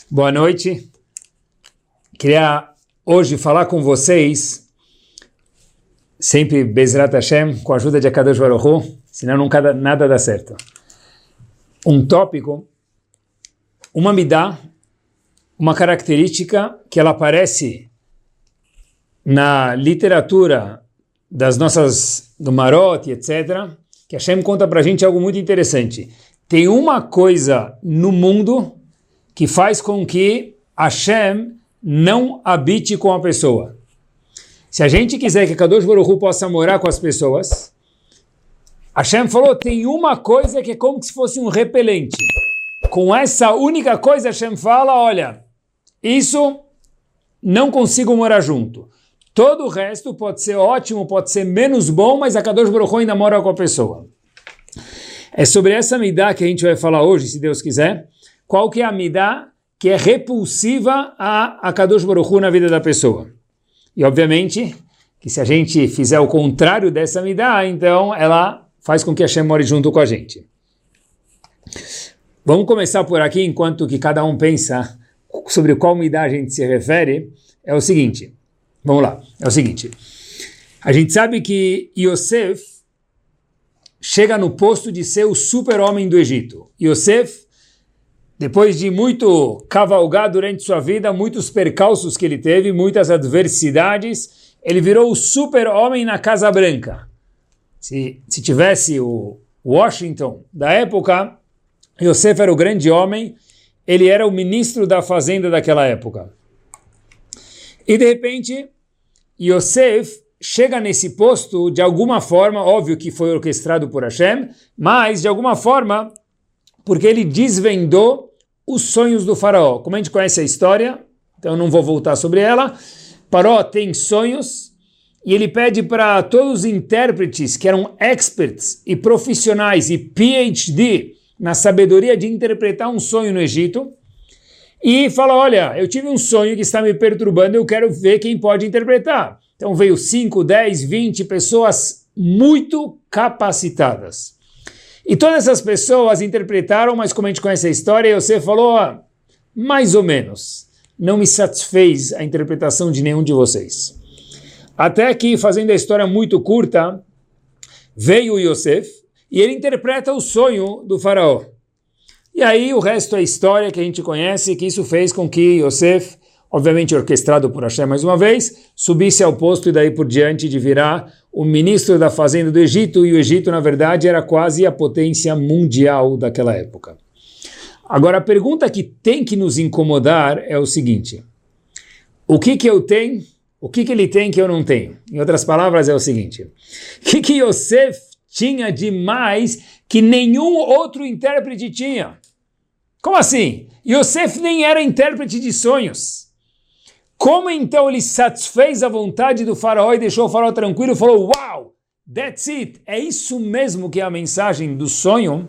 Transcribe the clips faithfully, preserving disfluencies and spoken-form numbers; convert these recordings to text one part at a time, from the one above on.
Boa noite. Queria hoje falar com vocês, sempre Bezrat Hashem, com a ajuda de Akadosh Baruch Hu, senão nunca dá, nada dá certo. Um tópico, uma midá, uma característica que ela aparece na literatura das nossas, do Marot, etcétera, que Hashem conta pra gente algo muito interessante. Tem uma coisa no mundo que faz com que Hashem não habite com a pessoa. Se a gente quiser que Kadosh Baruch Hu possa morar com as pessoas, Hashem falou, tem uma coisa que é como se fosse um repelente. Com essa única coisa, Hashem fala, olha, isso não consigo morar junto. Todo o resto pode ser ótimo, pode ser menos bom, mas a Kadosh Baruch Hu ainda mora com a pessoa. É sobre essa midá que a gente vai falar hoje, se Deus quiser. Qual que é a midá que é repulsiva a, a Kadosh Baruch Hu na vida da pessoa? E obviamente que se a gente fizer o contrário dessa midá, então ela faz com que Hashem more junto com a gente. Vamos começar por aqui, enquanto que cada um pensa sobre qual midá a gente se refere. É o seguinte, vamos lá, é o seguinte. A gente sabe que Yosef chega no posto de ser o super-homem do Egito. Yosef, depois de muito cavalgar durante sua vida, muitos percalços que ele teve, muitas adversidades, ele virou o super-homem na Casa Branca. Se, se tivesse o Washington da época, Yosef era o grande homem, ele era o ministro da fazenda daquela época. E de repente, Yosef chega nesse posto de alguma forma, óbvio que foi orquestrado por Hashem, mas de alguma forma, porque ele desvendou os sonhos do faraó. Como a gente conhece a história, então eu não vou voltar sobre ela, faraó tem sonhos e ele pede para todos os intérpretes que eram experts e profissionais e P H D na sabedoria de interpretar um sonho no Egito, e fala, olha, eu tive um sonho que está me perturbando, eu quero ver quem pode interpretar. Então veio cinco, dez, vinte pessoas muito capacitadas. E todas essas pessoas interpretaram, mas como a gente conhece a história, você falou, ah, mais ou menos, não me satisfez a interpretação de nenhum de vocês. Até que, fazendo a história muito curta, veio Yosef e ele interpreta o sonho do faraó. E aí o resto é história que a gente conhece, que isso fez com que Yosef, obviamente orquestrado por Hashem mais uma vez, subisse ao posto e daí por diante de virar o ministro da fazenda do Egito, e o Egito, na verdade, era quase a potência mundial daquela época. Agora, a pergunta que tem que nos incomodar é o seguinte, o que que eu tenho, o que que ele tem que eu não tenho? Em outras palavras, é o seguinte, o que que Yosef tinha de mais que nenhum outro intérprete tinha? Como assim? Yosef nem era intérprete de sonhos. Como então ele satisfez a vontade do faraó e deixou o faraó tranquilo e falou, wow, that's it, é isso mesmo que é a mensagem do sonho.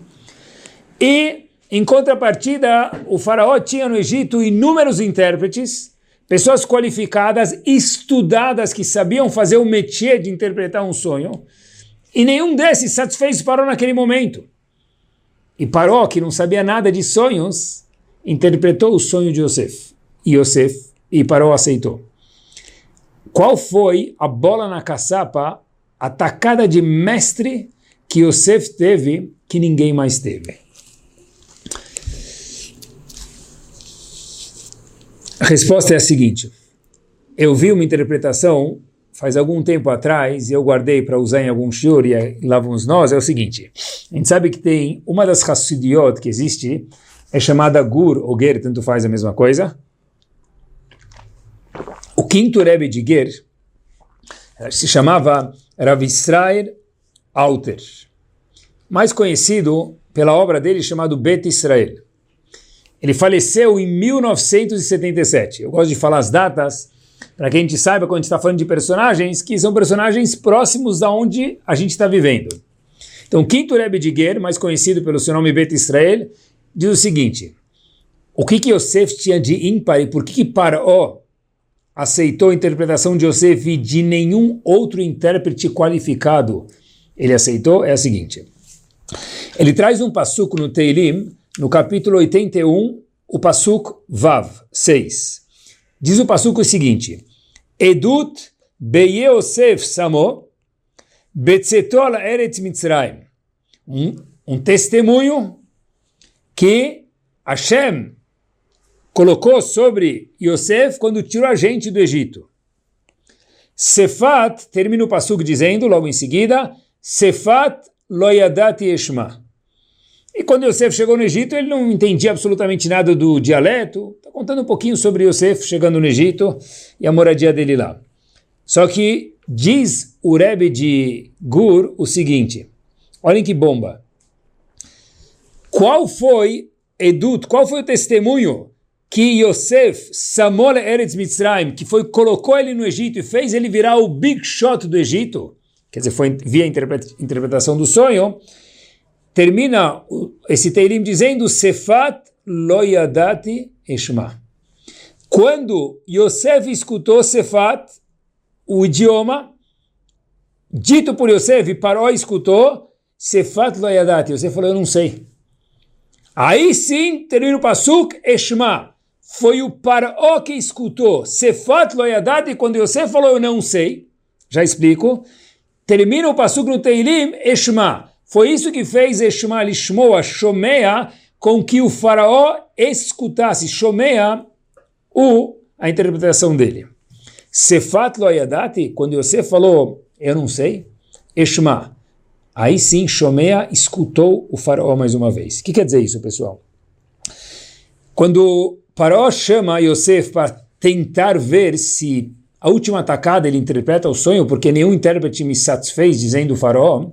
E, em contrapartida, o faraó tinha no Egito inúmeros intérpretes, pessoas qualificadas, estudadas, que sabiam fazer o métier de interpretar um sonho, e nenhum desses satisfez o faraó naquele momento. E Paró, que não sabia nada de sonhos, interpretou o sonho de Yosef. E Yosef, e Paró aceitou. Qual foi a bola na caçapa, a tacada de mestre que Yosef teve, que ninguém mais teve? A resposta é a seguinte. Eu vi uma interpretação faz algum tempo atrás, e eu guardei para usar em algum shiur, e lá vamos nós, é o seguinte. A gente sabe que tem uma das Hassidiot que existe, é chamada Gur ou Ger, tanto faz a mesma coisa. O quinto Rebbe de Ger se chamava Rav Israel Alter, mais conhecido pela obra dele chamado Bet Israel. Ele faleceu em mil novecentos e setenta e sete. Eu gosto de falar as datas, para que a gente saiba, quando a gente está falando de personagens, que são personagens próximos da onde a gente está vivendo. Então, o quinto Rebbe de Ger, mais conhecido pelo seu nome Bet Israel, diz o seguinte, o que que Yosef tinha de ímpar e por que que Paró aceitou a interpretação de Yosef e de nenhum outro intérprete qualificado ele aceitou, é a seguinte. Ele traz um passuco no Teilim, no capítulo oitenta e um, o Pasuk Vav, seis. Diz o Pasuk o seguinte, Edut Beyosef Samo Betzetol Eretz Mitzrayim. Um, um testemunho que Hashem colocou sobre Yosef quando tirou a gente do Egito. Sefat, termina o Pasuk dizendo, logo em seguida, Sefat lo yadati eshma. E quando Yosef chegou no Egito, ele não entendia absolutamente nada do dialeto. Está contando um pouquinho sobre Yosef chegando no Egito e a moradia dele lá. Só que diz o Rebbe de Gur o seguinte, olhem que bomba. Qual foi, Edut, qual foi o testemunho que Yosef, Samol Eretz Mitzrayim, que foi, colocou ele no Egito e fez ele virar o big shot do Egito, quer dizer, foi via a interpretação do sonho, termina esse Teilim dizendo, Sefat lo yadati eshma. Quando Yosef escutou Sefat, o idioma, dito por Yosef, e Paró escutou, Sefat lo yadati, Yosef falou, eu não sei. Aí sim, termina o Pasuk, Eshma. Foi o Paró que escutou. Sefat lo yadati, quando Yosef falou, eu não sei. Já explico. Termina o Pasuk no Teilim, Eshma. Foi isso que fez Eshma, Lishmoa, Shomea, com que o faraó escutasse, Shomea, o, a interpretação dele. Sefat lo yadati, quando Yosef falou, eu não sei, Eshma. Aí sim, Shomea escutou o faraó mais uma vez. O que quer dizer isso, pessoal? Quando Faraó chama Yosef para tentar ver se a última atacada ele interpreta o sonho, porque nenhum intérprete me satisfez, dizendo o faraó,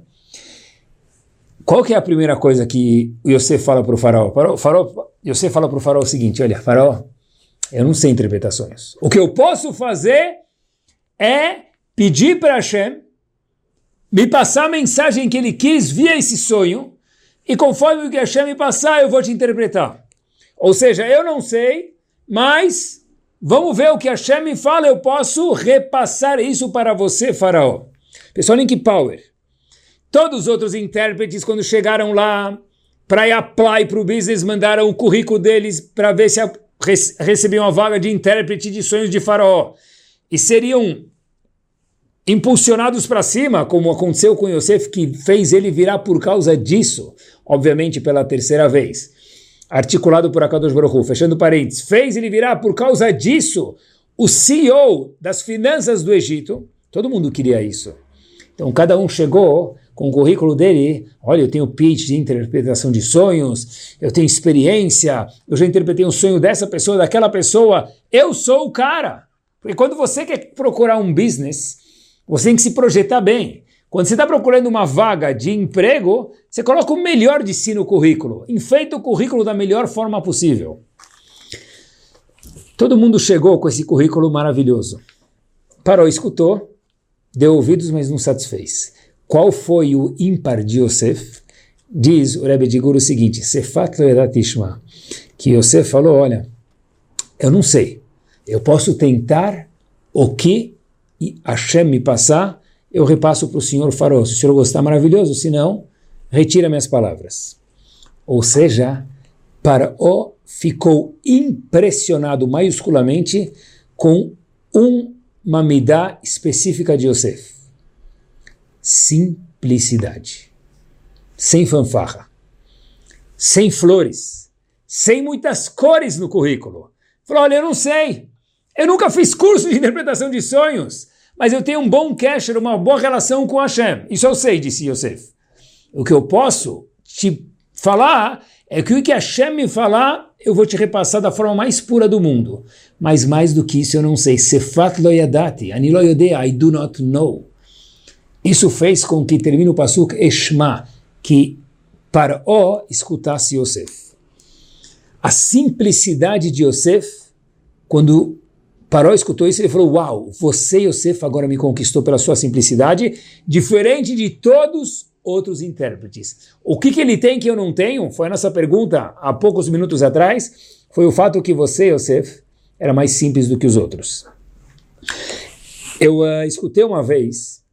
qual que é a primeira coisa que o Yosef fala para o faraó? O faraó? Yosef fala para o faraó o seguinte, olha, faraó, eu não sei interpretar sonhos. O que eu posso fazer é pedir para Hashem me passar a mensagem que ele quis via esse sonho, e conforme o que Hashem me passar, eu vou te interpretar. Ou seja, eu não sei, mas vamos ver o que Hashem me fala, eu posso repassar isso para você, faraó. Pessoal, Link Power. Todos os outros intérpretes, quando chegaram lá para ir apply para o business, mandaram o currículo deles para ver se a, recebiam a vaga de intérprete de sonhos de faraó. E seriam impulsionados para cima, como aconteceu com Yosef, que fez ele virar por causa disso, obviamente pela terceira vez. Articulado por Akadosh Baruch Hu, fechando parênteses, fez ele virar por causa disso o C E O das finanças do Egito. Todo mundo queria isso. Então cada um chegou com o currículo dele, olha, eu tenho pitch de interpretação de sonhos, eu tenho experiência, eu já interpretei um sonho dessa pessoa, daquela pessoa, eu sou o cara. Porque quando você quer procurar um business, você tem que se projetar bem. Quando você está procurando uma vaga de emprego, você coloca o melhor de si no currículo. Enfeita o currículo da melhor forma possível. Todo mundo chegou com esse currículo maravilhoso. Parou, escutou, deu ouvidos, mas não satisfez. Qual foi o ímpar de Yosef? Diz o Rebbe de Gur o seguinte, Sefat lo yadati eshma, que Yosef falou, olha, eu não sei, eu posso tentar o que Hashem me passar, eu repasso para o senhor faraó. Se o senhor gostar, maravilhoso, se não, retira minhas palavras. Ou seja, Faraó ficou impressionado maiusculamente com uma midá específica de Yosef. Simplicidade. Sem fanfarra. Sem flores. Sem muitas cores no currículo. Falou, olha, eu não sei. Eu nunca fiz curso de interpretação de sonhos. Mas eu tenho um bom casher, uma boa relação com Hashem. Isso eu sei, disse Yosef. O que eu posso te falar é que o que Hashem me falar, eu vou te repassar da forma mais pura do mundo. Mas mais do que isso eu não sei. Sefat lo yadati, ani lo yodea, I do not know. Isso fez com que termine o Pasuk Eshma, que Paró escutasse Yosef. A simplicidade de Yosef, quando Paró escutou isso, ele falou, uau, você, Yosef, agora me conquistou pela sua simplicidade, diferente de todos outros intérpretes. O que, que ele tem que eu não tenho? Foi a nossa pergunta há poucos minutos atrás, foi o fato que você, Yosef, era mais simples do que os outros. Eu uh, escutei uma vez,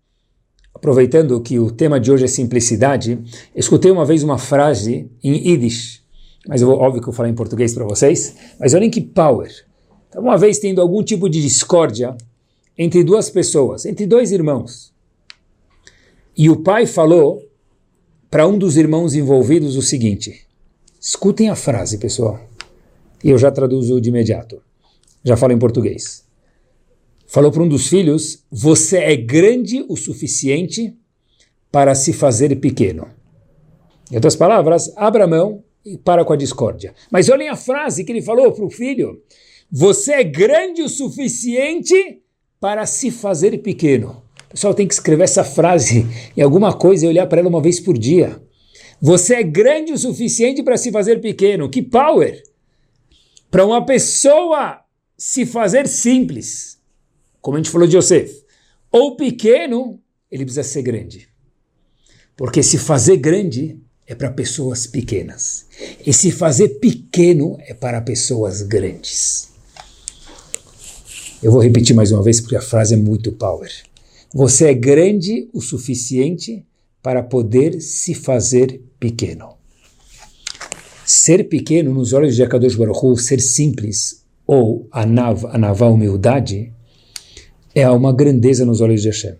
aproveitando que o tema de hoje é simplicidade, escutei uma vez uma frase em Yiddish, mas eu vou, óbvio que eu vou falar em português para vocês, mas olhem que power. Então, uma vez tendo algum tipo de discórdia entre duas pessoas, entre dois irmãos, e o pai falou para um dos irmãos envolvidos o seguinte, escutem a frase, pessoal, e eu já traduzo de imediato, já falo em português. Falou para um dos filhos, você é grande o suficiente para se fazer pequeno. Em outras palavras, abra a mão e para com a discórdia. Mas olhem a frase que ele falou para o filho, você é grande o suficiente para se fazer pequeno. O pessoal tem que escrever essa frase em alguma coisa e olhar para ela uma vez por dia. Você é grande o suficiente para se fazer pequeno. Que power! Para uma pessoa se fazer simples, como a gente falou de Yosef, ou pequeno, ele precisa ser grande. Porque se fazer grande é para pessoas pequenas. E se fazer pequeno é para pessoas grandes. Eu vou repetir mais uma vez porque a frase é muito power. Você é grande o suficiente para poder se fazer pequeno. Ser pequeno nos olhos de Akadosh Baruch Hu, ser simples, ou a nav, a navá humildade, é uma grandeza nos olhos de Hashem.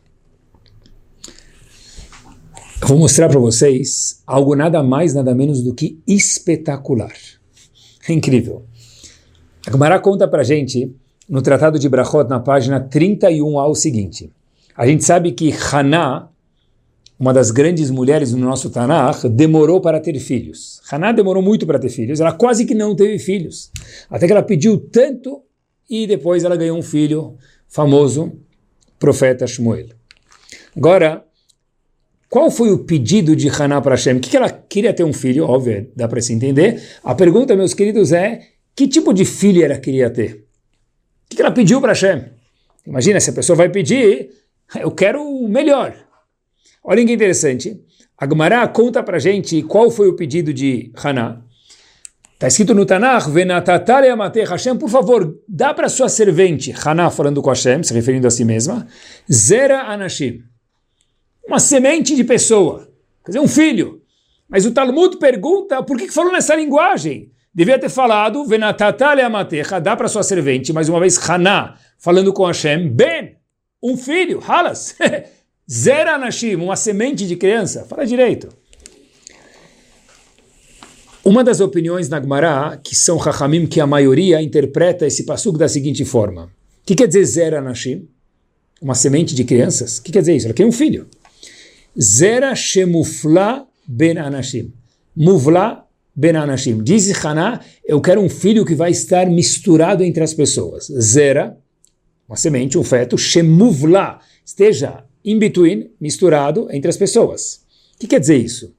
Eu vou mostrar para vocês algo nada mais, nada menos do que espetacular. É incrível. A Gemara conta para a gente, no Tratado de Brachot, na página trinta e um, ao seguinte. A gente sabe que Haná, uma das grandes mulheres no nosso Tanakh, demorou para ter filhos. Haná demorou muito para ter filhos, ela quase que não teve filhos. Até que ela pediu tanto e depois ela ganhou um filho famoso, profeta Shmuel. Agora, qual foi o pedido de Haná para Hashem? O que ela queria ter um filho? Óbvio, dá para se entender. A pergunta, meus queridos, é que tipo de filho ela queria ter? O que ela pediu para Hashem? Imagina, se a pessoa vai pedir, eu quero o melhor. Olha que interessante. A Gemara conta para a gente qual foi o pedido de Haná. Está escrito no Tanakh, Venatatale amate Hashem, por favor, dá para sua servente, Haná falando com Hashem, se referindo a si mesma, Zera Anashim, uma semente de pessoa, quer dizer, um filho. Mas o Talmud pergunta, por que que falou nessa linguagem? Devia ter falado, Venatatale amate, dá para sua servente, mais uma vez Haná falando com Hashem, Ben, um filho, Halas, Zera Anashim, uma semente de criança, fala direito. Uma das opiniões na Gemara, que são Chachamim, que a maioria interpreta esse passuco da seguinte forma. O que quer dizer Zera Anashim? Uma semente de crianças? O que quer dizer isso? Ela quer um filho. Zera Shemufla Ben Anashim. Muvla Ben Anashim. Diz Haná, eu quero um filho que vai estar misturado entre as pessoas. Zera, uma semente, um feto, Shemuvla, esteja in between, misturado entre as pessoas. O que quer dizer isso?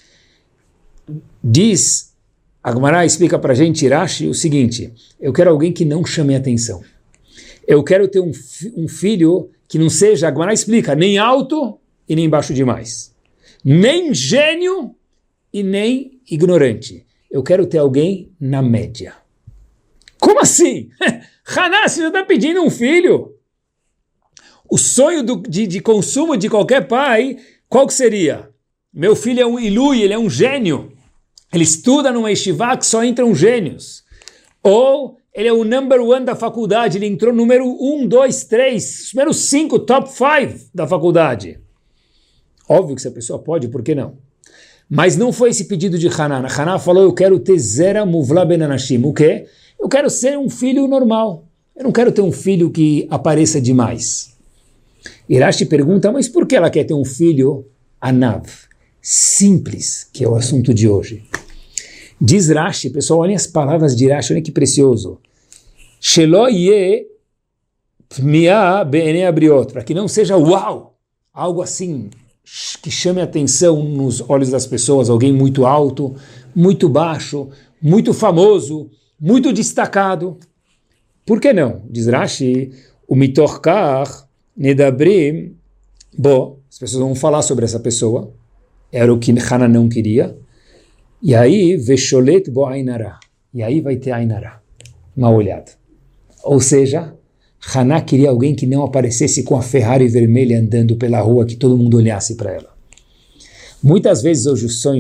Diz, a Gemara explica para a gente, Rashi, o seguinte, eu quero alguém que não chame atenção. Eu quero ter um, um filho que não seja, a Gemara explica, nem alto e nem baixo demais. Nem gênio e nem ignorante. Eu quero ter alguém na média. Como assim? Haná, você já está pedindo um filho? O sonho do, de, de consumo de qualquer pai, qual que seria? Meu filho é um ilui, ele é um gênio. Ele estuda numa yeshiva que só entram gênios. Ou ele é o number one da faculdade, ele entrou número um, dois, três, número cinco, top five da faculdade. Óbvio que se a pessoa pode, por que não? Mas não foi esse pedido de Haná. Haná falou, eu quero ter Zera Muvla Ben Anashim. O quê? Eu quero ser um filho normal. Eu não quero ter um filho que apareça demais. Irashi pergunta, mas por que ela quer ter um filho Anav? Simples, que é o assunto de hoje. Diz Rashi, pessoal, olhem as palavras de Rashi, olhem que precioso. Shelo ye pmiah be'enei abriot, para que não seja uau, algo assim que chame a atenção nos olhos das pessoas, alguém muito alto, muito baixo, muito famoso, muito destacado. Por que não? Diz Rashi, o mitorkar nedabrim, bom, as pessoas vão falar sobre essa pessoa, era o que Haná não queria. E aí, vesholet bo ainara. E aí vai ter ainara. Uma olhada. Ou seja, Haná queria alguém que não aparecesse com a Ferrari vermelha andando pela rua, que todo mundo olhasse para ela. Muitas vezes hoje o sonho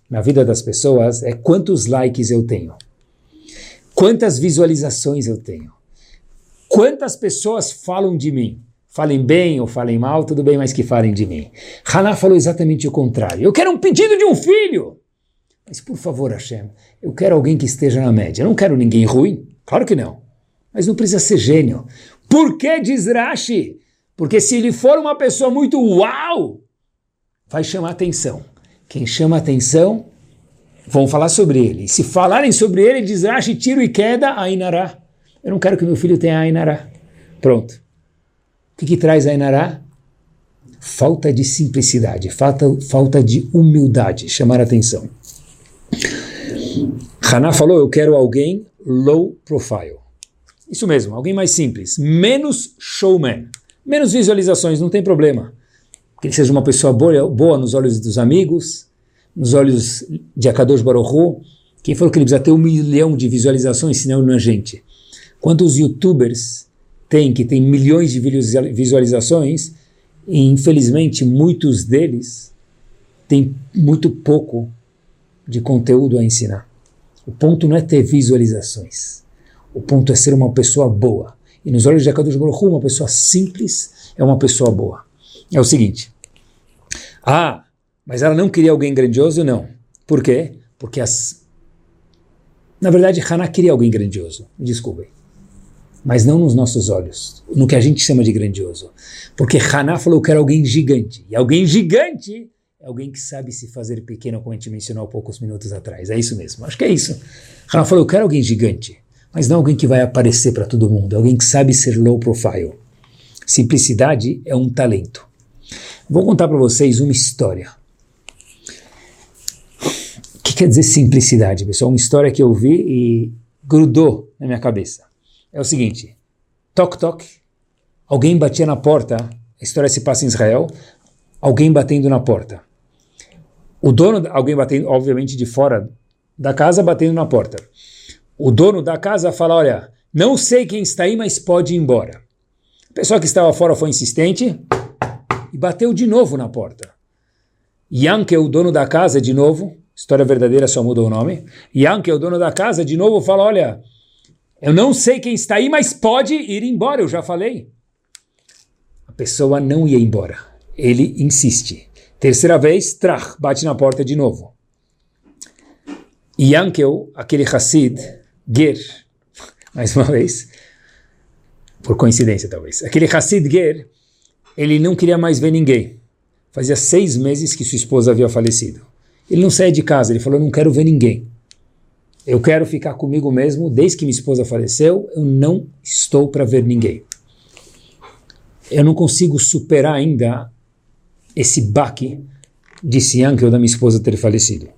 na vida das pessoas é quantos likes eu tenho, quantas visualizações eu tenho, quantas pessoas falam de mim. Falem bem ou falem mal, tudo bem, mas que falem de mim. Haná falou exatamente o contrário. Eu quero um pedido de um filho. Mas por favor, Hashem, eu quero alguém que esteja na média. Eu não quero ninguém ruim. Claro que não. Mas não precisa ser gênio. Por que diz Rashi? Porque se ele for uma pessoa muito uau, vai chamar atenção. Quem chama atenção, vão falar sobre ele. E se falarem sobre ele, diz Rashi, tiro e queda, Ainará. Eu não quero que meu filho tenha Ainará. Pronto. O que, que traz Ainará? Falta de simplicidade, falta, falta de humildade, chamar atenção. Haná falou, eu quero alguém low profile. Isso mesmo, alguém mais simples, menos showman, menos visualizações, não tem problema. Que ele seja uma pessoa boa, boa nos olhos dos amigos, nos olhos de Akadosh Baruch Hu. Quem falou que ele precisa ter um milhão de visualizações, senão ele não é gente? Quantos youtubers tem, que tem milhões de visualizações, e infelizmente muitos deles têm muito pouco de conteúdo a ensinar. O ponto não é ter visualizações, o ponto é ser uma pessoa boa. E nos olhos de Akadosh Baruch Hu, uma pessoa simples é uma pessoa boa. É o seguinte, ah, mas ela não queria alguém grandioso? Não. Por quê? Porque as... Na verdade, Haná queria alguém grandioso, me desculpem. Mas não nos nossos olhos, no que a gente chama de grandioso. Porque Haná falou que era alguém gigante. E alguém gigante é alguém que sabe se fazer pequeno, como a gente mencionou há poucos minutos atrás. É isso mesmo, acho que é isso. Haná falou, eu quero alguém gigante, mas não alguém que vai aparecer para todo mundo, alguém que sabe ser low profile. Simplicidade é um talento. Vou contar para vocês uma história. O que quer dizer simplicidade, pessoal? Uma história que eu vi e grudou na minha cabeça. É o seguinte, toc toc, alguém batia na porta, a história se passa em Israel, alguém batendo na porta. O dono, alguém batendo, obviamente de fora da casa, batendo na porta. O dono da casa fala, olha, não sei quem está aí, mas pode ir embora. A pessoa que estava fora foi insistente e bateu de novo na porta. Yankel, o dono da casa, de novo, história verdadeira, só muda o nome, Yankel, o dono da casa, de novo fala, olha, eu não sei quem está aí, mas pode ir embora, eu já falei. A pessoa não ia embora. Ele insiste. Terceira vez, trach, bate na porta de novo. Yankel, aquele Hassid, Ger, mais uma vez, por coincidência talvez, aquele Hassid Ger, ele não queria mais ver ninguém. Fazia seis meses que sua esposa havia falecido. Ele não saía de casa, ele falou, não quero ver ninguém. Eu quero ficar comigo mesmo, desde que minha esposa faleceu, eu não estou para ver ninguém. Eu não consigo superar ainda esse baque de Yankel da minha esposa ter falecido.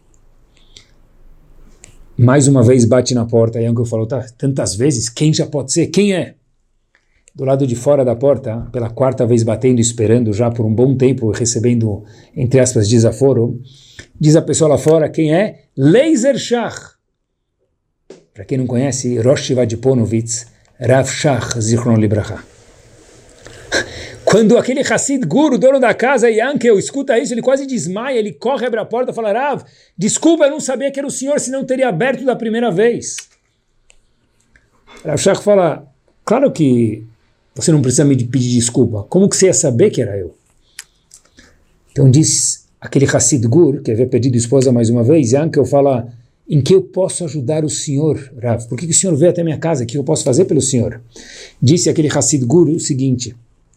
Mais uma vez bate na porta, Yankel falou, tá, tantas vezes, quem já pode ser? Quem é? Do lado de fora da porta, pela quarta vez batendo, esperando já por um bom tempo, recebendo, entre aspas, desaforo, diz a pessoa lá fora, quem é? Leizer Shach. Para quem não conhece, Rosh Yeshiva de Ponovitz, Rav Shach, Zichron Libracha. Quando aquele Hassid Gur, o dono da casa, Yankel, escuta isso, ele quase desmaia, ele corre, abre a porta e fala, Rav, desculpa, eu não sabia que era o senhor, senão teria aberto da primeira vez. Rav Shach fala, claro que você não precisa me pedir desculpa, como que você ia saber que era eu? Então diz aquele Hassid Gur, que havia pedido esposa mais uma vez, Yankel fala, em que eu posso ajudar o senhor, Rav? Por que, que o senhor veio até minha casa? O que eu posso fazer pelo senhor? Disse aquele Hassid Guru o seguinte,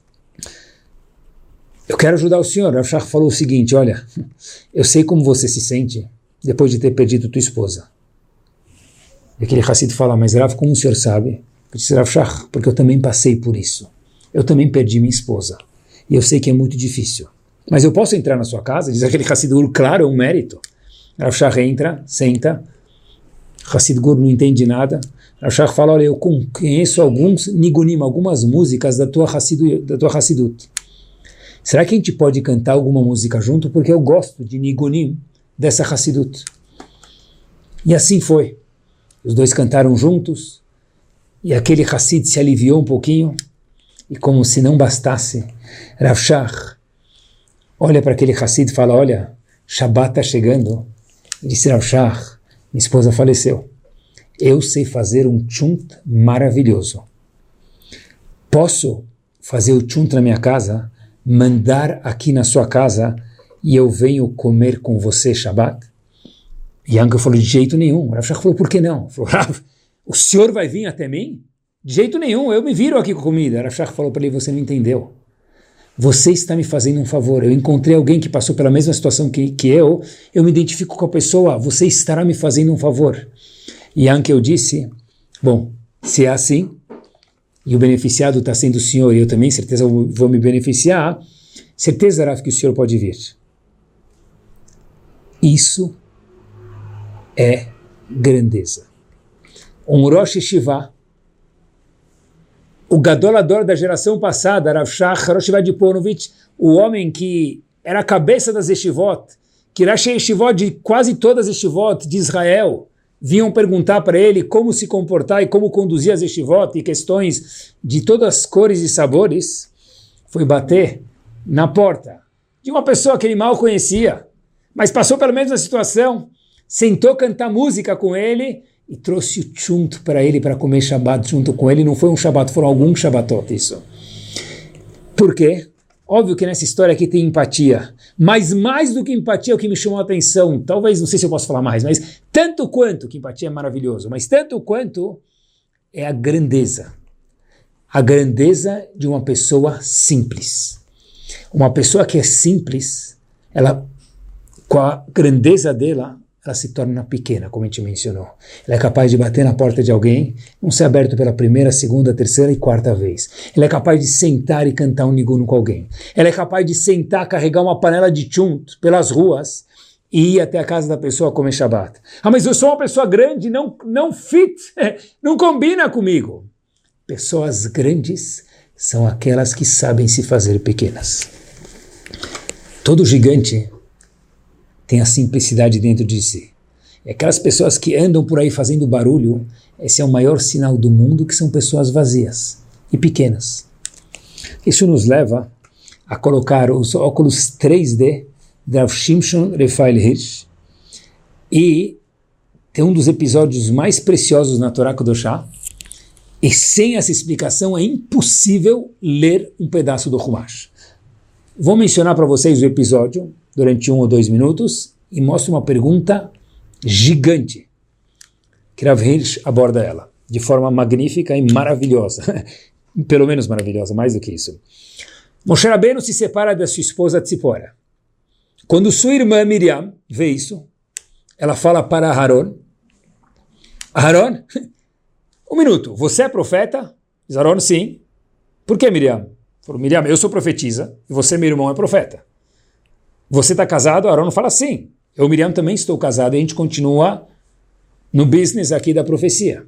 eu quero ajudar o senhor. Rav Shach falou o seguinte, olha, eu sei como você se sente depois de ter perdido tua esposa. E aquele Hassid fala, mas Rav, como o senhor sabe? Eu disse, Rav Shach, porque eu também passei por isso. Eu também perdi minha esposa. E eu sei que é muito difícil. Mas eu posso entrar na sua casa? Diz aquele Hassid Guru, claro, é um mérito. Rav Shach entra, senta, Hassid Gur não entende nada, Rav Shach fala, olha, eu conheço alguns nigunim, algumas músicas da tua, Hassidut, da tua Hassidut. Será que a gente pode cantar alguma música junto? Porque eu gosto de nigunim dessa Hassidut. E assim foi. Os dois cantaram juntos, e aquele Hassid se aliviou um pouquinho, e como se não bastasse, Rav Shach olha para aquele Hassid e fala, olha, Shabbat está chegando, Disse Rav Shach, minha esposa faleceu. Eu sei fazer um tchunt maravilhoso. Posso fazer o tchunt na minha casa, mandar aqui na sua casa e eu venho comer com você Shabbat? Yankel falou, de jeito nenhum. Rav Shach falou, por que não? Falou, Rav, o senhor vai vir até mim? De jeito nenhum, eu me viro aqui com comida. Rav Shach falou para ele, você não entendeu. Você está me fazendo um favor. Eu encontrei alguém que passou pela mesma situação que, que eu, eu me identifico com a pessoa, você estará me fazendo um favor. E Yankel disse, bom, se é assim, e o beneficiado está sendo o senhor, e eu também, certeza, vou me beneficiar, certeza, Rav, que o senhor pode vir. Isso é grandeza. Um Rosh Yeshiva, o gadolador da geração passada, Rav Shach Rosh Yeshiva, o homem que era a cabeça das yeshivot, que era yeshivot de quase todas as yeshivot de Israel, vinham perguntar para ele como se comportar e como conduzir as yeshivot e questões de todas as cores e sabores, foi bater na porta de uma pessoa que ele mal conhecia, mas passou pelo menos a situação, sentou cantar música com ele e trouxe o tchunt para ele para comer Shabbat junto com ele. Não foi um Shabbat, foram alguns Shabbatot isso. Por quê? Óbvio que nessa história aqui tem empatia, mas mais do que empatia é o que me chamou a atenção, talvez, não sei se eu posso falar mais, mas tanto quanto, que empatia é maravilhoso, mas tanto quanto é a grandeza. A grandeza de uma pessoa simples. Uma pessoa que é simples, ela, com a grandeza dela, ela se torna pequena, como a gente mencionou. Ela é capaz de bater na porta de alguém, não ser aberto pela primeira, segunda, terceira e quarta vez. Ela é capaz de sentar e cantar um niguno com alguém. Ela é capaz de sentar, carregar uma panela de tchunt pelas ruas e ir até a casa da pessoa comer Shabbat. Ah, mas eu sou uma pessoa grande, não, não fit, não combina comigo. Pessoas grandes são aquelas que sabem se fazer pequenas. Todo gigante tem a simplicidade dentro de si. E aquelas pessoas que andam por aí fazendo barulho, esse é o maior sinal do mundo, que são pessoas vazias e pequenas. Isso nos leva a colocar os óculos três D de Rav Shimshon Raphael Hirsch, e tem um dos episódios mais preciosos na Torá Kedoshá, e sem essa explicação é impossível ler um pedaço do Chumash. Vou mencionar para vocês o episódio durante um ou dois minutos e mostro uma pergunta gigante que Rav Hirsch aborda ela de forma magnífica e maravilhosa, pelo menos maravilhosa, mais do que isso. Moshe Rabbeinu se separa da sua esposa Tzipora. Quando sua irmã Miriam vê isso, ela fala para Aharon, Aharon, um minuto, você é profeta? Diz Aharon, sim. Por que Miriam? Falou, Miriam, eu sou profetisa e você, meu irmão, é profeta. Você está casado? Aharon fala, sim. Eu, Miriam, também estou casado e a gente continua no business aqui da profecia.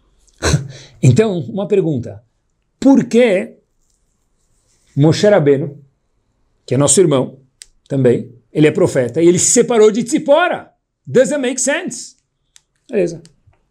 Então, uma pergunta. Por que Moshe Rabbeinu, que é nosso irmão também, ele é profeta, e ele se separou de Tzipora? Doesn't make sense. Beleza.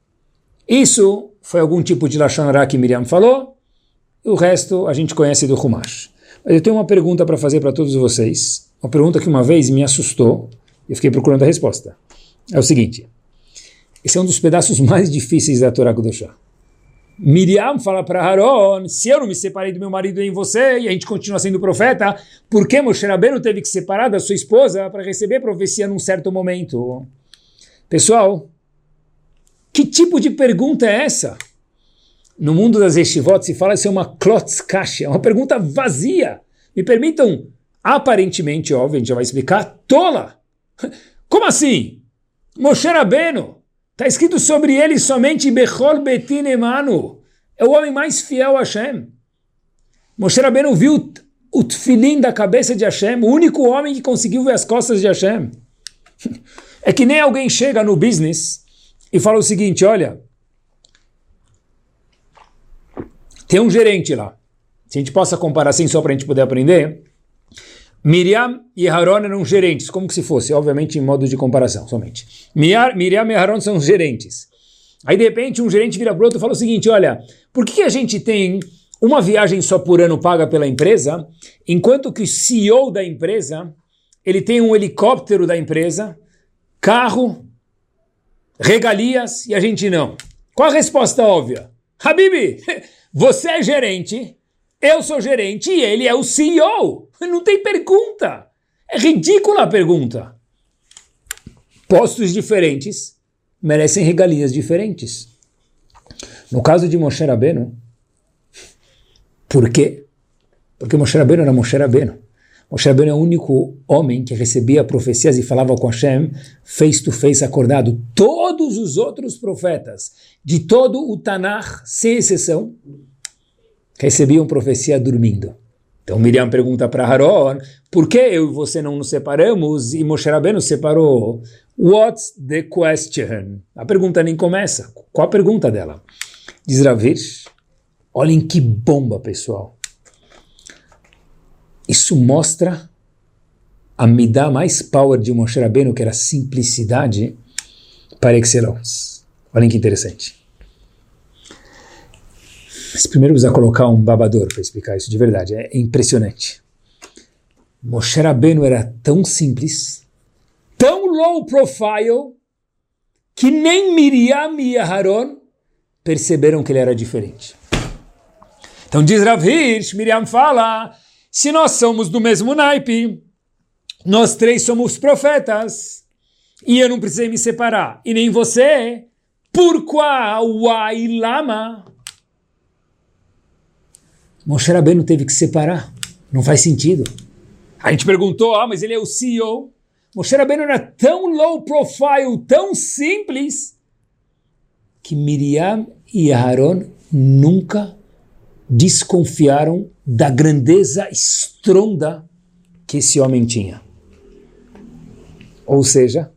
Isso foi algum tipo de Lashon Hara que Miriam falou, e o resto a gente conhece do Chumash. Mas eu tenho uma pergunta para fazer para todos vocês, uma pergunta que uma vez me assustou, e eu fiquei procurando a resposta. É o seguinte, esse é um dos pedaços mais difíceis da Torá Kedoshá. Miriam fala para Aharon, se eu não me separei do meu marido em você, e a gente continua sendo profeta, por que Moshe Rabbeinu teve que separar da sua esposa para receber profecia num certo momento? Pessoal, que tipo de pergunta é essa? No mundo das yeshivot se fala que isso é uma klotz kasha, é uma pergunta vazia. Me permitam, aparentemente, óbvio, a gente já vai explicar, tola. Como assim? Moshe Rabbeinu, está escrito sobre ele somente Bechol Betin Emanu, é o homem mais fiel a Hashem. Moshe Rabbeinu viu o tefilim da cabeça de Hashem, o único homem que conseguiu ver as costas de Hashem. É que nem alguém chega no business e fala o seguinte, olha, tem um gerente lá, se a gente possa comparar assim só para a gente poder aprender, Miriam e Aharon eram gerentes, como que se fosse, obviamente em modo de comparação somente. Miriam e Aharon são gerentes. Aí de repente um gerente vira para o outro e fala o seguinte, olha, por que a gente tem uma viagem só por ano paga pela empresa, enquanto que o C E O da empresa, ele tem um helicóptero da empresa, carro regalias e a gente não. Qual a resposta óbvia? Habibi, você é gerente, eu sou gerente e ele é o C E O. Não tem pergunta. É ridícula a pergunta. Postos diferentes merecem regalias diferentes. No caso de Moshe Rabbeinu, por quê? Porque Moshe Rabbeinu era Moshe Rabbeinu. Moshe Rabbeinu é o único homem que recebia profecias e falava com Hashem face to face acordado. Todos os outros profetas, de todo o Tanakh, sem exceção, recebiam profecia dormindo. Então Miriam pergunta para Haron, por que eu e você não nos separamos? E Moshe Rabbeinu separou. What's the question? A pergunta nem começa. Qual a pergunta dela? Diz Ravir, olhem que bomba, pessoal. Isso mostra a midá mais power de Moshe Rabbeinu, que era simplicidade par excellence. Olhem que interessante. Mas primeiro precisa colocar um babador para explicar isso de verdade. É impressionante. Moshe Rabbeinu era tão simples, tão low profile, que nem Miriam e Aharon perceberam que ele era diferente. Então diz Rav Hirsch, Miriam fala, se nós somos do mesmo naipe, nós três somos profetas, e eu não precisei me separar, e nem você, por qual, why, lama? Moshe Rabbeinu teve que separar, não faz sentido. A gente perguntou, ah, mas ele é o C E O. Moshe Rabbeinu era tão low profile, tão simples, que Miriam e Aharon nunca desconfiaram da grandeza estronda que esse homem tinha. Ou seja,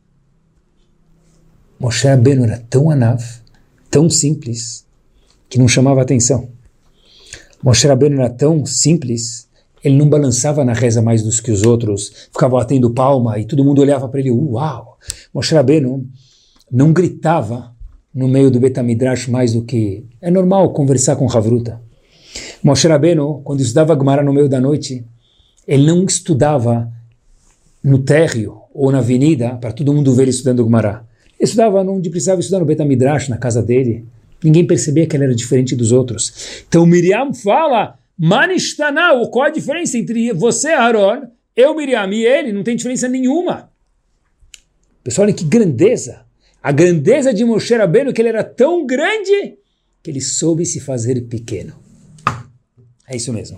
Moshe Rabbeinu era tão anav, tão simples, que não chamava atenção. Moshe Rabbeinu era tão simples, ele não balançava na reza mais dos que os outros, ficava batendo palma e todo mundo olhava para ele, uau! Moshe Rabbeinu não gritava no meio do Bet HaMidrash mais do que é normal conversar com Havruta. Moshe Rabbeinu, quando estudava Gemara no meio da noite, ele não estudava no térreo ou na avenida para todo mundo ver ele estudando Gemara. Ele estudava onde precisava estudar no Bet HaMidrash, na casa dele. Ninguém percebia que ele era diferente dos outros. Então Miriam fala, Manishtanah, qual a diferença entre você, Aaron, eu, Miriam e ele? Não tem diferença nenhuma. Pessoal, olha que grandeza. A grandeza de Moshe Rabbeinu, que ele era tão grande, que ele soube se fazer pequeno. É isso mesmo.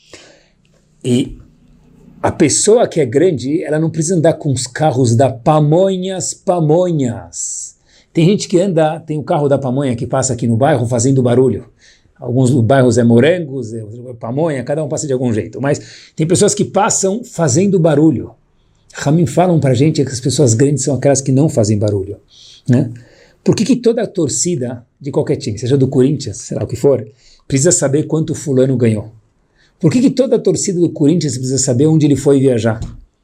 E a pessoa que é grande, ela não precisa andar com os carros da pamonhas, pamonhas. Tem gente que anda, tem o carro da pamonha que passa aqui no bairro fazendo barulho. Alguns bairros é morangos, é pamonha, cada um passa de algum jeito. Mas tem pessoas que passam fazendo barulho. Ramim falam pra gente que as pessoas grandes são aquelas que não fazem barulho. Né? Por que que toda a torcida de qualquer time, seja do Corinthians, sei lá o que for, precisa saber quanto fulano ganhou? Por que que toda a torcida do Corinthians precisa saber onde ele foi viajar?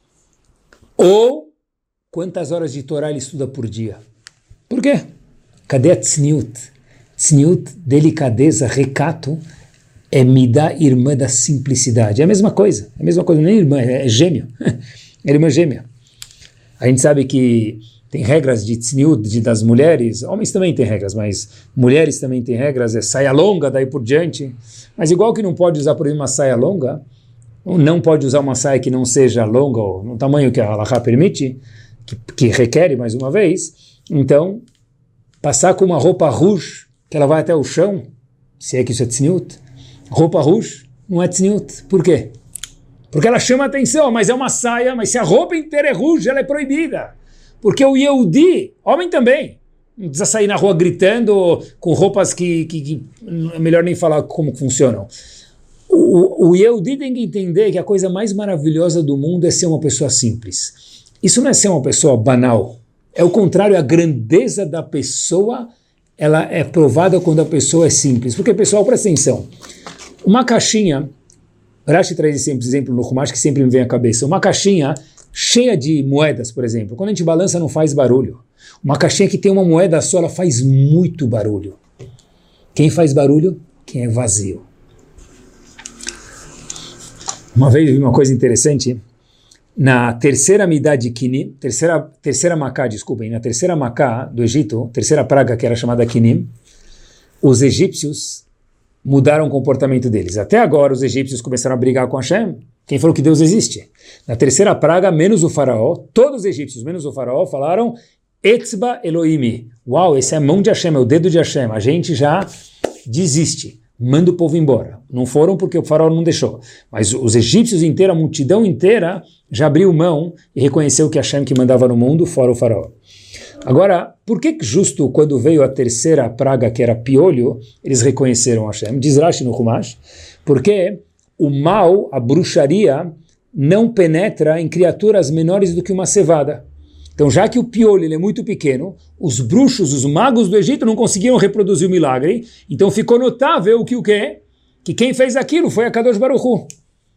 Ou quantas horas de Torá ele estuda por dia? Por quê? Cadê a tzniut? Tzniut, delicadeza, recato, é midá irmã da simplicidade. É a mesma coisa. É a mesma coisa, nem irmã, é gêmeo. É irmã gêmea. A gente sabe que tem regras de tzniut de, das mulheres, homens também têm regras, mas mulheres também têm regras, é saia longa, daí por diante. Mas igual que não pode usar, por exemplo, uma saia longa, ou não pode usar uma saia que não seja longa, ou no tamanho que a halakha permite, que, que requer, mais uma vez, então, passar com uma roupa rouge, que ela vai até o chão, se é que isso é tzniut, roupa rouge não é tzniut. Por quê? Porque ela chama atenção, mas é uma saia, mas se a roupa inteira é rouge, ela é proibida. Porque o Yehudi, homem também, não precisa sair na rua gritando com roupas que, que, que é melhor nem falar como funcionam. O, o Yehudi tem que entender que a coisa mais maravilhosa do mundo é ser uma pessoa simples. Isso não é ser uma pessoa banal. É o contrário, a grandeza da pessoa, ela é provada quando a pessoa é simples. Porque, pessoal, presta atenção. Uma caixinha, Rashi traz esse exemplo no Chumash que sempre me vem à cabeça. Uma caixinha cheia de moedas, por exemplo. Quando a gente balança, não faz barulho. Uma caixinha que tem uma moeda só, ela faz muito barulho. Quem faz barulho? Quem é vazio. Uma vez vi uma coisa interessante. na terceira Midah de Kinim, terceira, terceira Macá, desculpem, na terceira Macá do Egito, terceira praga que era chamada Kinim, os egípcios mudaram o comportamento deles. Até agora os egípcios começaram a brigar com Hashem. Quem falou que Deus existe? Na terceira praga, menos o faraó, todos os egípcios, menos o faraó, falaram Etzba Elohimi. Uau, esse é a mão de Hashem, é o dedo de Hashem. A gente já desiste. Manda o povo embora. Não foram porque o faraó não deixou. Mas os egípcios inteira, a multidão inteira, já abriu mão e reconheceu que Hashem que mandava no mundo, fora o faraó. Agora, por que justo quando veio a terceira praga, que era piolho, eles reconheceram Hashem? Diz Rashi no Humash, porque o mal, a bruxaria, não penetra em criaturas menores do que uma cevada. Então, já que o piolho ele é muito pequeno, os bruxos, os magos do Egito não conseguiram reproduzir o milagre, então ficou notável que o quê? Que quem fez aquilo foi a Kadosh Baruch Hu.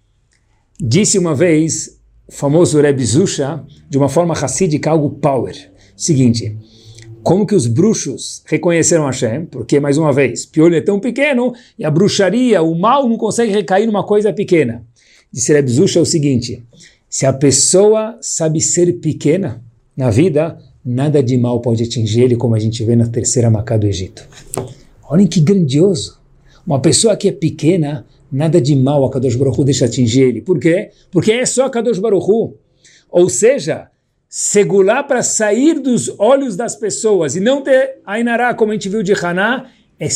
Disse uma vez o famoso Rebbe Zusha, de uma forma hassídica, algo power. Seguinte, como que os bruxos reconheceram Hashem? Porque, mais uma vez, piolho é tão pequeno e a bruxaria, o mal não consegue recair numa coisa pequena. Disse Rebbe Zusha o seguinte, se a pessoa sabe ser pequena na vida, nada de mal pode atingir ele, como a gente vê na terceira Macá do Egito. Olhem que grandioso. Uma pessoa que é pequena, nada de mal a Kadosh Baruch Hu deixa atingir ele. Por quê? Porque é só Kadosh Baruch Hu. Ou seja, segurar para sair dos olhos das pessoas e não ter Ainará, como a gente viu de Haná, é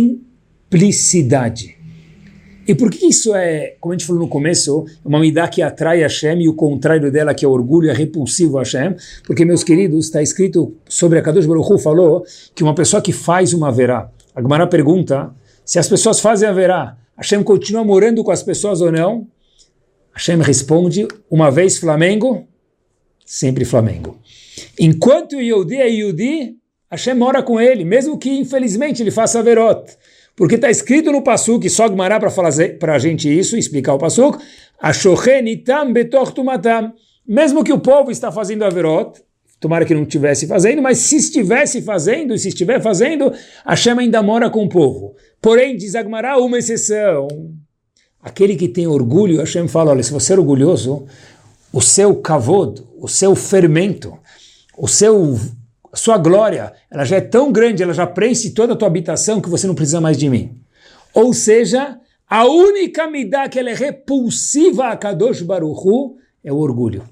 simplicidade. E por que isso é, como a gente falou no começo, uma midá que atrai Hashem e o contrário dela, que é orgulho, é repulsivo a Hashem? Porque, meus queridos, está escrito sobre a Kadosh Baruch Hu, falou que uma pessoa que faz uma verá, a Gemara pergunta, se as pessoas fazem a verá, Hashem continua morando com as pessoas ou não? Hashem responde, uma vez Flamengo, sempre Flamengo. Enquanto o Yehudi é Yehudi, Hashem mora com ele, mesmo que infelizmente ele faça averot. Porque está escrito no Pasuk, só Gemara para falar para a gente isso, explicar o Pasuk, Ashochen itam betoch tumatam. Mesmo que o povo está fazendo averot, tomara que não estivesse fazendo, mas se estivesse fazendo, e se estiver fazendo, Hashem ainda mora com o povo. Porém, diz a Gemara, uma exceção. Aquele que tem orgulho, Hashem fala, olha, se você é orgulhoso, o seu kavod, o seu fermento, o seu... a sua glória, ela já é tão grande, ela já preenche toda a tua habitação que você não precisa mais de mim. Ou seja, a única midá que ela é repulsiva a Kadosh Baruch Hu é o orgulho.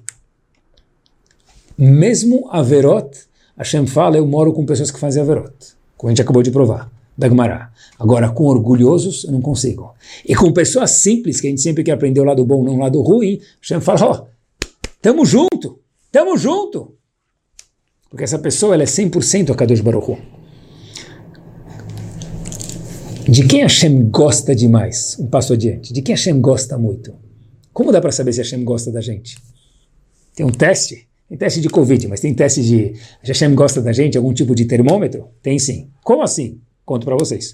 Mesmo averot, Hashem fala, eu moro com pessoas que fazem averot, como a gente acabou de provar, da Gemara. Agora, com orgulhosos, eu não consigo. E com pessoas simples, que a gente sempre quer aprender o lado bom, não o lado ruim, Hashem fala, ó, oh, tamo junto, tamo junto. Porque essa pessoa ela é cem por cento a Kadosh Baruch Hu. De quem Hashem gosta demais? Um passo adiante. De quem Hashem gosta muito? Como dá para saber se Hashem gosta da gente? Tem um teste? Tem teste de Covid, mas tem teste de... Hashem gosta da gente? Algum tipo de termômetro? Tem sim. Como assim? Conto para vocês.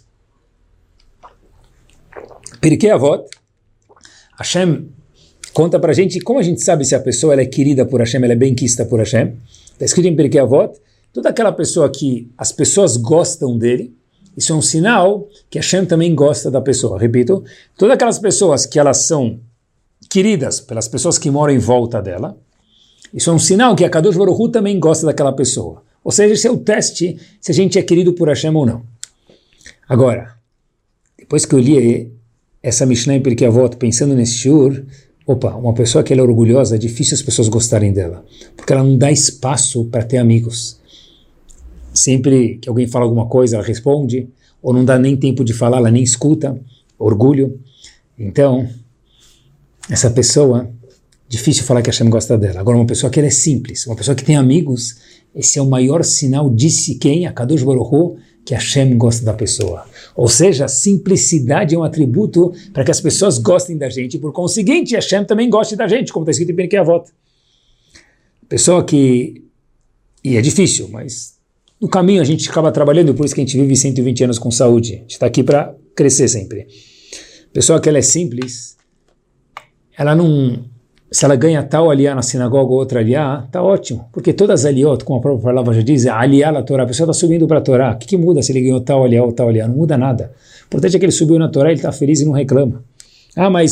Pirkei Avot. Hashem conta para a gente como a gente sabe se a pessoa ela é querida por Hashem, ela é bem-quista por Hashem. Está escrito em Pirkei Avot, toda aquela pessoa que as pessoas gostam dele, isso é um sinal que Hashem também gosta da pessoa. Repito, todas aquelas pessoas que elas são queridas pelas pessoas que moram em volta dela, isso é um sinal que a Kadosh Baruch Hu também gosta daquela pessoa. Ou seja, esse é o teste se a gente é querido por Hashem ou não. Agora, depois que eu li essa Mishnah em Pirkei Avot, pensando nesse shiur, opa, uma pessoa que ela é orgulhosa, é difícil as pessoas gostarem dela, porque ela não dá espaço para ter amigos. Sempre que alguém fala alguma coisa, ela responde, ou não dá nem tempo de falar, ela nem escuta, orgulho. Então, essa pessoa, difícil falar que Hashem gosta dela. Agora, uma pessoa que ela é simples, uma pessoa que tem amigos, esse é o maior sinal, disse quem? A Kadosh Baruch Hu, que Hashem gosta da pessoa. Ou seja, a simplicidade é um atributo para que as pessoas gostem da gente, por conseguinte, Hashem também goste da gente, como está escrito em Pirkei Avot. Pessoa que... E é difícil, mas no caminho a gente acaba trabalhando, por isso que a gente vive cento e vinte anos com saúde. A gente está aqui para crescer sempre. Pessoa que ela é simples, ela não... Se ela ganha tal aliá na sinagoga ou outra aliá, tá ótimo. Porque todas as aliot, como a própria palavra já diz, é aliá na Torá. A pessoa está subindo para a Torá. O que, que muda se ele ganhou tal aliá ou tal aliá? Não muda nada. O importante é que ele subiu na Torá, ele está feliz e não reclama. Ah, mas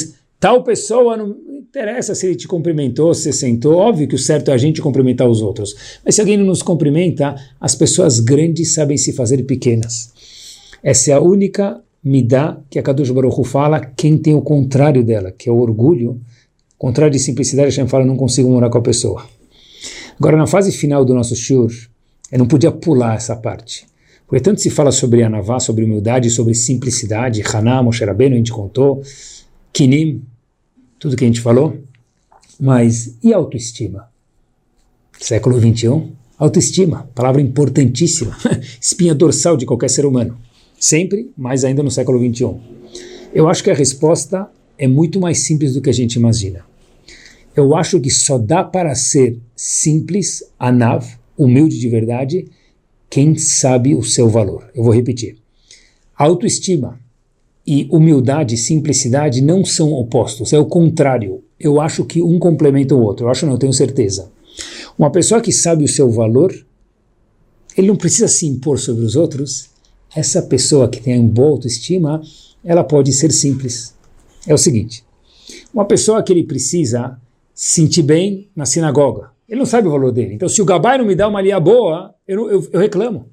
Tal pessoa, não interessa se ele te cumprimentou, se você sentou, óbvio que o certo é a gente cumprimentar os outros. Mas se alguém não nos cumprimenta, as pessoas grandes sabem se fazer pequenas. Essa é a única midá que a Kadosh Baruch Hu fala, quem tem o contrário dela, que é o orgulho, contrário de simplicidade, a gente fala, não consigo morar com a pessoa. Agora, na fase final do nosso shiur, eu não podia pular essa parte. Porque tanto se fala sobre Anavá, sobre humildade, sobre simplicidade, Haná, Moshe Rabbeinu, a gente contou, Kinim, tudo que a gente falou, mas e autoestima? Século vinte e um, autoestima, palavra importantíssima, espinha dorsal de qualquer ser humano, sempre, mais ainda no século vinte e um. Eu acho que a resposta é muito mais simples do que a gente imagina. Eu acho que só dá para ser simples, anav, humilde de verdade, quem sabe o seu valor. Eu vou repetir. Autoestima e humildade, simplicidade não são opostos, é o contrário. Eu acho que um complementa o outro, eu acho não, eu tenho certeza. Uma pessoa que sabe o seu valor, ele não precisa se impor sobre os outros. Essa pessoa que tem uma boa autoestima, ela pode ser simples. É o seguinte, uma pessoa que ele precisa se sentir bem na sinagoga, ele não sabe o valor dele. Então, se o Gabai não me dá uma liá boa, eu, eu, eu reclamo.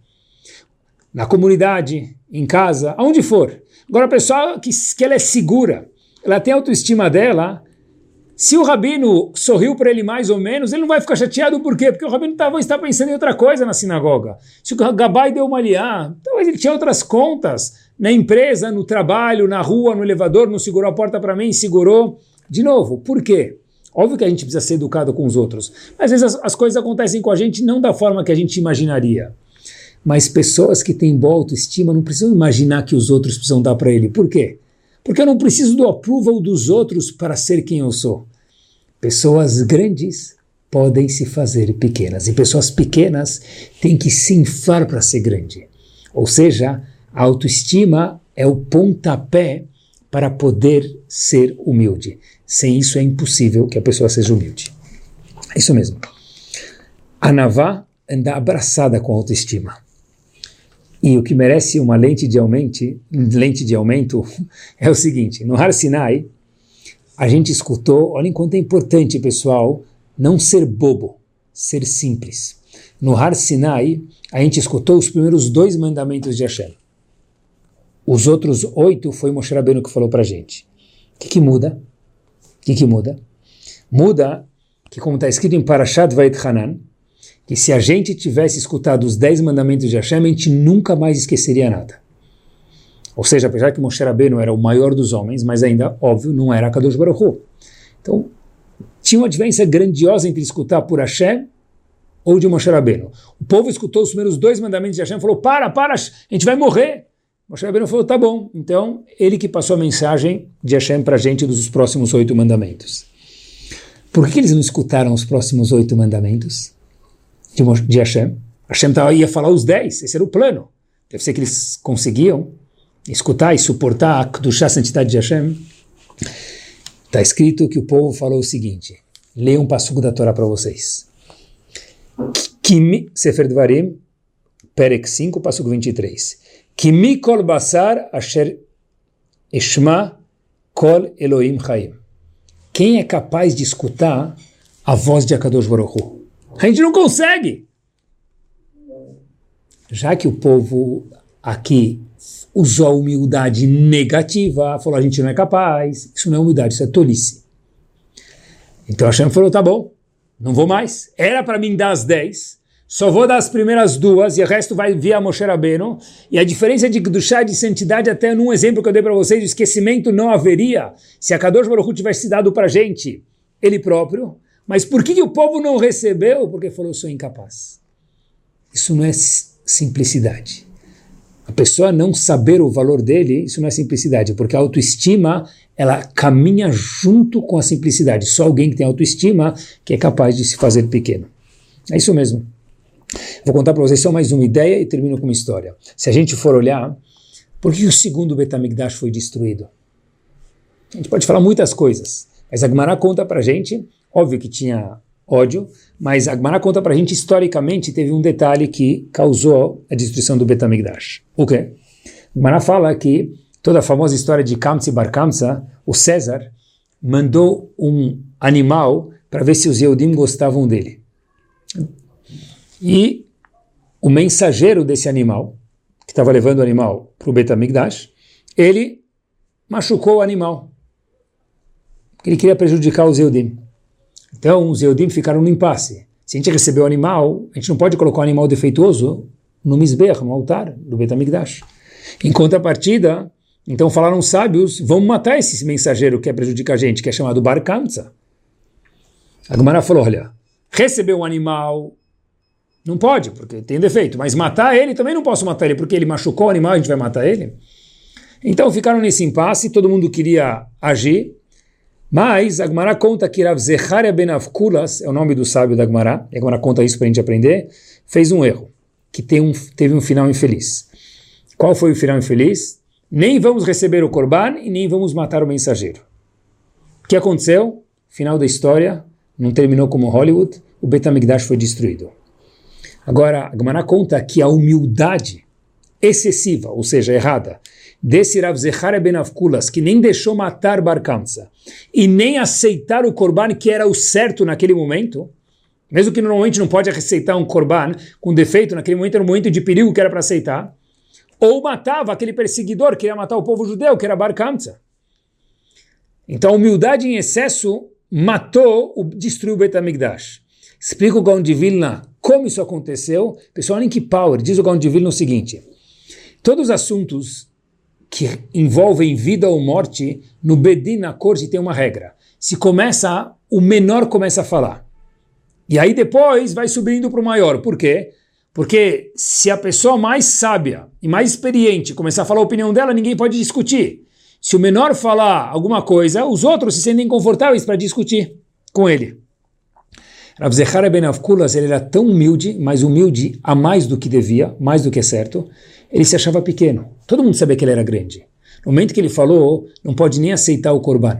Na comunidade, em casa, aonde for. Agora, a pessoa que, que ela é segura, ela tem a autoestima dela, se o rabino sorriu para ele mais ou menos, ele não vai ficar chateado, por quê? Porque o rabino tava, está pensando em outra coisa na sinagoga. Se o Gabai deu uma liá, talvez ele tinha outras contas, na empresa, no trabalho, na rua, no elevador, não segurou a porta para mim, segurou. De novo, por quê? Óbvio que a gente precisa ser educado com os outros, mas às vezes as, as coisas acontecem com a gente não da forma que a gente imaginaria. Mas pessoas que têm boa autoestima não precisam imaginar que os outros precisam dar para ele. Por quê? Porque eu não preciso do approval dos outros para ser quem eu sou. Pessoas grandes podem se fazer pequenas, e pessoas pequenas têm que se inflar para ser grande. Ou seja, a autoestima é o pontapé para poder ser humilde. Sem isso é impossível que a pessoa seja humilde. É isso mesmo. A Navá anda abraçada com a autoestima. E o que merece uma lente de aumento, lente de aumento é o seguinte, no Har Sinai, a gente escutou, olha enquanto é importante, pessoal, não ser bobo, ser simples. No Har Sinai, a gente escutou os primeiros dois mandamentos de Hashem. Os outros oito foi Moshe Rabbeinu que falou para a gente. O que, que muda? O que, que muda? Muda que, como está escrito em Parashat Vayetchanan, que se a gente tivesse escutado os dez mandamentos de Hashem, a gente nunca mais esqueceria nada. Ou seja, apesar que Moshe Rabbeinu era o maior dos homens, mas ainda, óbvio, não era Kadosh Baruch Hu. Então, tinha uma diferença grandiosa entre escutar por Hashem ou de Moshe Rabbeinu. O povo escutou os primeiros dois mandamentos de Hashem e falou, para, para, a gente vai morrer. Moshe Rabbeinu falou, tá bom. Então, ele que passou a mensagem de Hashem para a gente dos próximos oito mandamentos. Por que eles não escutaram os próximos oito mandamentos de, de Hashem? Hashem ia falar os dez, esse era o plano. Deve ser que eles conseguiam escutar e suportar a Kedushá, a santidade de Hashem. Está escrito que o povo falou o seguinte, leia um passuco da Torá para vocês. Kimi, Sefer Dvarim, Perek cinco, passuco vinte e três. Kimi kol basar asher eshma kol Elohim chaim. Quem é capaz de escutar a voz de Akadosh Baruch Hu? A gente não consegue. Já que o povo aqui usou a humildade negativa, falou, a gente não é capaz, isso não é humildade, isso é tolice. Então Hashem falou, tá bom, não vou mais. Era para mim dar as dez, só vou dar as primeiras duas, e o resto vai via Moshe Rabbeinu, e a diferença de Kedushá, de santidade, até num exemplo que eu dei para vocês, o esquecimento não haveria, se a Kadosh Baruch Hu tivesse dado para a gente, ele próprio, mas por que, que o povo não recebeu? Porque falou, eu sou incapaz. Isso não é simplicidade. A pessoa não saber o valor dele, isso não é simplicidade, porque a autoestima, ela caminha junto com a simplicidade. Só alguém que tem autoestima que é capaz de se fazer pequeno. É isso mesmo. Vou contar para vocês só mais uma ideia e termino com uma história. Se a gente for olhar, por que o segundo Beit HaMikdash foi destruído? A gente pode falar muitas coisas, mas a Gemara conta para a gente, óbvio que tinha ódio, mas a Gemara conta para a gente, historicamente, teve um detalhe que causou a destruição do Beit HaMikdash. O quê? A Gemara fala que toda a famosa história de Kamsa e Bar Kamsa, o César, mandou um animal para ver se os Yehudim gostavam dele. E o mensageiro desse animal, que estava levando o animal para o Beit HaMikdash, ele machucou o animal. Ele queria prejudicar os Yehudim. Então os Yehudim ficaram no impasse. Se a gente recebeu o animal, a gente não pode colocar o animal defeituoso no Mizbeach, no altar do Beit HaMikdash. Em contrapartida, então falaram os sábios, vamos matar esse mensageiro que quer prejudicar a gente, que é chamado Bar Kamsa. A Gemara falou, olha, receber um animal não pode, porque tem defeito, mas matar ele, também não posso matar ele, porque ele machucou o animal, a gente vai matar ele. Então ficaram nesse impasse, todo mundo queria agir, mas a Gemara conta que Rav Zecharia ben Avkulas, é o nome do sábio da Gemara, e a Gemara conta isso para a gente aprender, fez um erro, que tem um, teve um final infeliz. Qual foi o final infeliz? Nem vamos receber o Korban e nem vamos matar o mensageiro. O que aconteceu? Final da história, não terminou como Hollywood, o Beit HaMikdash foi destruído. Agora, a Gemara conta que a humildade excessiva, ou seja, errada, desse Rav Zecharia ben Avkulas, que nem deixou matar Bar Kamsa, e nem aceitar o Korban, que era o certo naquele momento, mesmo que normalmente não pode aceitar um Korban com defeito, naquele momento era um momento de perigo que era para aceitar, ou matava aquele perseguidor que queria matar o povo judeu, que era Bar Kamsa. Então a humildade em excesso matou, o, destruiu o Beit HaMikdash. Explica o Gaon de Vilna como isso aconteceu. Pessoal, olhem que power. Diz o Gaon de Vilna o seguinte: todos os assuntos que envolvem vida ou morte, no Bedin, na corte, tem uma regra. Se começa, o menor começa a falar. E aí depois vai subindo para o maior. Por quê? Porque se a pessoa mais sábia e mais experiente começar a falar a opinião dela, ninguém pode discutir. Se o menor falar alguma coisa, os outros se sentem confortáveis para discutir com ele. Rav Zecharia ben Avkulas, ele era tão humilde, mas humilde a mais do que devia, mais do que é certo, ele se achava pequeno. Todo mundo sabia que ele era grande. No momento que ele falou, não pode nem aceitar o Korban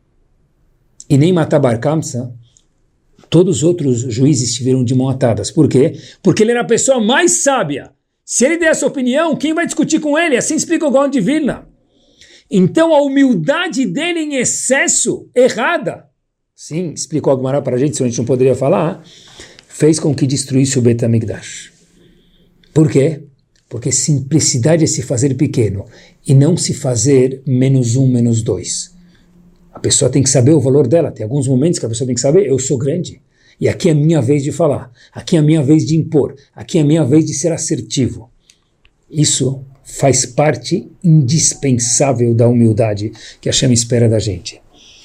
e nem matar Bar Kamsa, todos os outros juízes estiveram de mão atadas. Por quê? Porque ele era a pessoa mais sábia. Se ele der essa opinião, quem vai discutir com ele? Assim explica o Gaon de Vilna. Então a humildade dele em excesso, errada, sim, explicou a Gemara para a gente, se a gente não poderia falar, fez com que destruísse o Beit HaMikdash. Por quê? Porque simplicidade é se fazer pequeno e não se fazer menos um, menos dois. A pessoa tem que saber o valor dela. Tem alguns momentos que a pessoa tem que saber, eu sou grande. E aqui é a minha vez de falar. Aqui é a minha vez de impor. Aqui é a minha vez de ser assertivo. Isso faz parte indispensável da humildade que a Hashem espera da gente.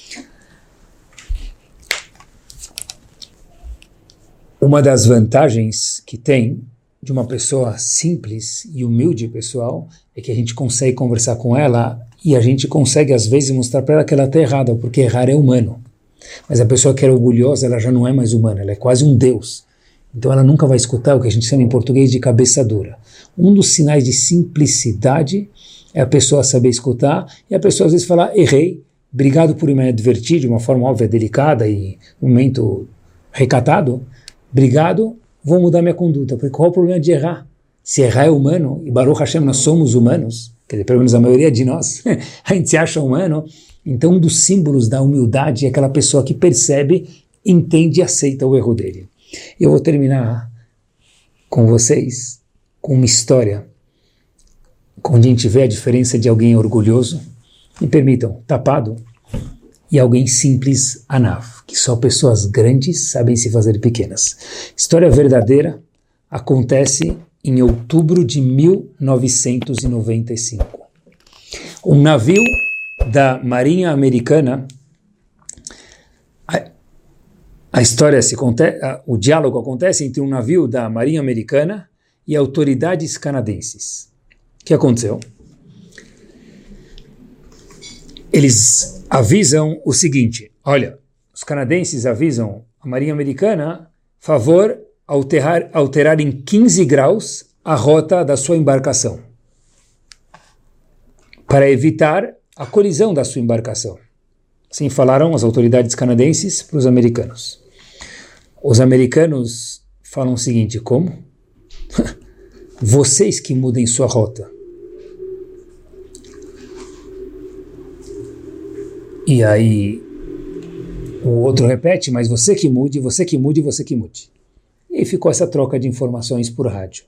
Uma das vantagens que tem de uma pessoa simples e humilde, pessoal, é que a gente consegue conversar com ela e a gente consegue, às vezes, mostrar para ela que ela está errada, porque errar é humano. Mas a pessoa que era orgulhosa, ela já não é mais humana, ela é quase um deus. Então ela nunca vai escutar o que a gente chama em português de cabeça dura. Um dos sinais de simplicidade é a pessoa saber escutar e a pessoa às vezes falar, errei, obrigado por me advertir de uma forma óbvia, delicada e um momento recatado, obrigado, vou mudar minha conduta, porque qual é o problema de errar? Se errar é humano, e Baruch Hashem nós somos humanos, quer dizer, pelo menos a maioria de nós, a gente se acha humano, então um dos símbolos da humildade é aquela pessoa que percebe, entende e aceita o erro dele. Eu vou terminar com vocês com uma história onde a gente vê a diferença de alguém orgulhoso, me permitam, tapado, e alguém simples, anav, que só pessoas grandes sabem se fazer pequenas. História verdadeira, acontece em outubro de mil novecentos e noventa e cinco. Um navio da Marinha Americana, a, a história se acontece, o diálogo acontece entre um navio da Marinha Americana e autoridades canadenses. O que aconteceu? Eles avisam o seguinte, olha, os canadenses avisam a Marinha Americana, favor alterar, alterar em quinze graus a rota da sua embarcação, para evitar a colisão da sua embarcação. Assim falaram as autoridades canadenses para os americanos. Os americanos falam o seguinte, como? Vocês que mudem sua rota. E aí O outro repete, mas você que mude, você que mude, você que mude. E aí ficou essa troca de informações por rádio.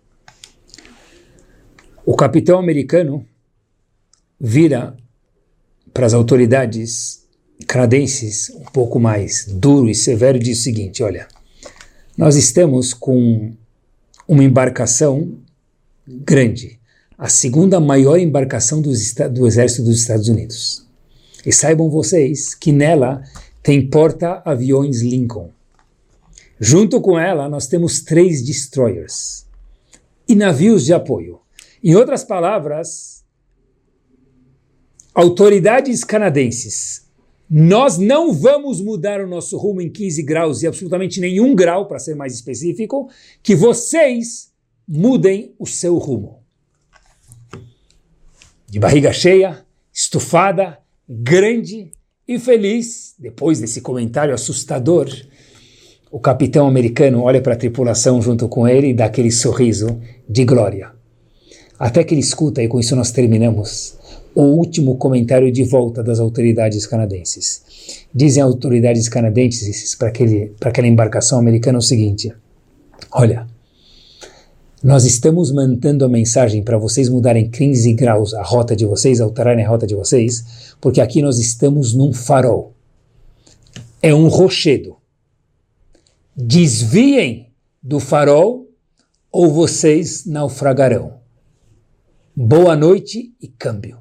O capitão americano vira para as autoridades canadenses um pouco mais duro e severo e diz o seguinte, olha, nós estamos com uma embarcação grande, a segunda maior embarcação do, do exército dos Estados Unidos. E saibam vocês que nela tem porta-aviões Lincoln. Junto com ela, nós temos três destroyers e navios de apoio. Em outras palavras, autoridades canadenses, nós não vamos mudar o nosso rumo em quinze graus e absolutamente nenhum grau, para ser mais específico, que vocês mudem o seu rumo. De barriga cheia, estufada, grande e feliz, depois desse comentário assustador, o capitão americano olha para a tripulação junto com ele e dá aquele sorriso de glória. Até que ele escuta, e com isso nós terminamos, o último comentário de volta das autoridades canadenses. Dizem autoridades canadenses para para aquela embarcação americana o seguinte, olha, nós estamos mandando a mensagem para vocês mudarem quinze graus a rota de vocês, alterarem a rota de vocês, porque aqui nós estamos num farol. É um rochedo. Desviem do farol ou vocês naufragarão. Boa noite e câmbio.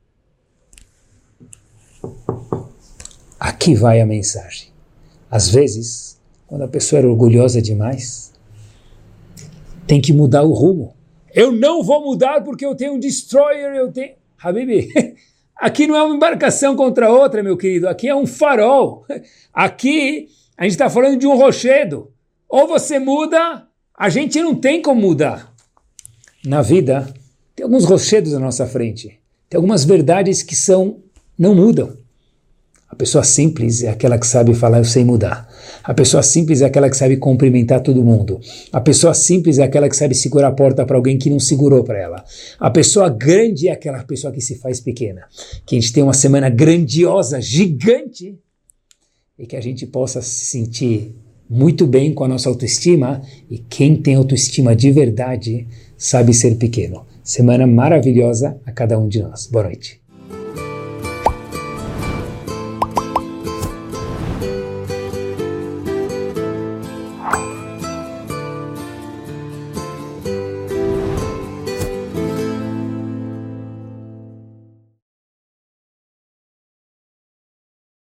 Aqui vai a mensagem. Às vezes, quando a pessoa é orgulhosa demais, tem que mudar o rumo. Eu não vou mudar porque eu tenho um destroyer, eu tenho... Habibi, aqui não é uma embarcação contra outra, meu querido, aqui é um farol. Aqui a gente está falando de um rochedo. Ou você muda, a gente não tem como mudar. Na vida, tem alguns rochedos à nossa frente. Tem algumas verdades que são, não mudam. A pessoa simples é aquela que sabe falar, eu sei mudar. A pessoa simples é aquela que sabe cumprimentar todo mundo. A pessoa simples é aquela que sabe segurar a porta para alguém que não segurou para ela. A pessoa grande é aquela pessoa que se faz pequena. Que a gente tenha uma semana grandiosa, gigante, e que a gente possa se sentir muito bem com a nossa autoestima, e quem tem autoestima de verdade sabe ser pequeno. Semana maravilhosa a cada um de nós. Boa noite.